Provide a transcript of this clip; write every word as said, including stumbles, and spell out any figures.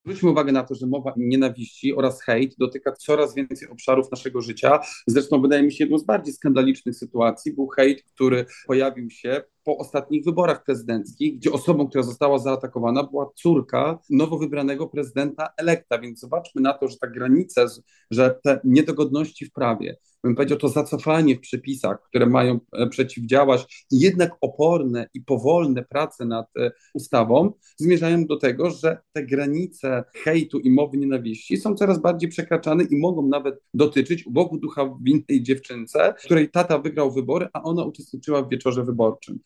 Zwróćmy uwagę na to, że mowa nienawiści oraz hejt dotyka coraz więcej obszarów naszego życia. Zresztą wydaje mi się, jedną z bardziej skandalicznych sytuacji był hejt, który pojawił się po ostatnich wyborach prezydenckich, gdzie osobą, która została zaatakowana, była córka nowo wybranego prezydenta elekta. Więc zobaczmy na to, że ta granica, że te niedogodności w prawie, bym powiedział, to zacofanie w przepisach, które mają e, przeciwdziałać, jednak oporne i powolne prace nad e, ustawą, zmierzają do tego, że te granice hejtu i mowy nienawiści są coraz bardziej przekraczane i mogą nawet dotyczyć ubogu ducha winnej dziewczynce, której tata wygrał wybory, a ona uczestniczyła w wieczorze wyborczym.